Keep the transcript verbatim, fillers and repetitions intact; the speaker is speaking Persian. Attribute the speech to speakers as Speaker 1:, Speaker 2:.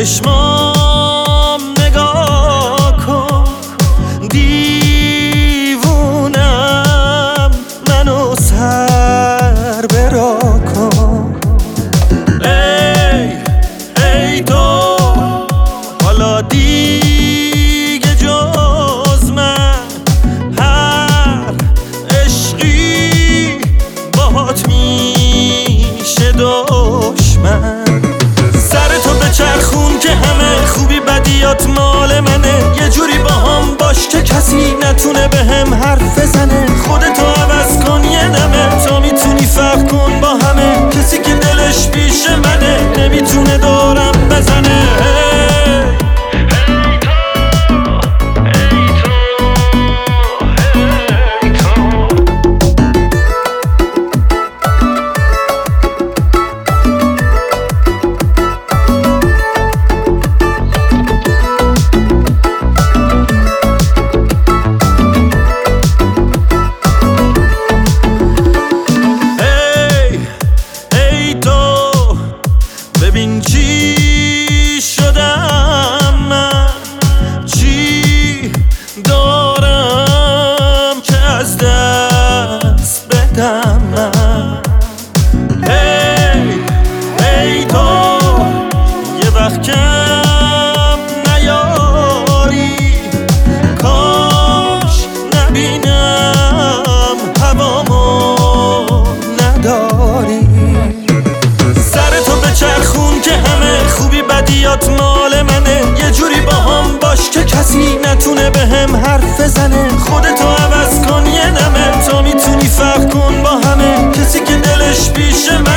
Speaker 1: چشمام نگاه کن، دیوونم منو سر برا کن. ای ای تو حالا دیگه جز من هر عشقی باهات میشه دشمن. سرتو بچرخون که همه خوبی بدیات مال منه، یه جوری با هم باش که کسی نتونه به هم حرف بزنه. خودتو عوض کن یه دمه تا میتونی فرق کن با همه، کسی که دلش پیش منه نمیتونه دارم بزنه. ببین چی شدم من، چی دارم که از دست بدم من. ای ای تو یه وقت کم نیاری، کاش نبینم هوامو نداری. چرخون که همه خوبی بدیات مال منه، یه جوری با هم باش که کسی نتونه به هم حرف بزنه. خودتو عوض کن یه دمه تا میتونی فرق کن با همه، کسی که دلش پیش من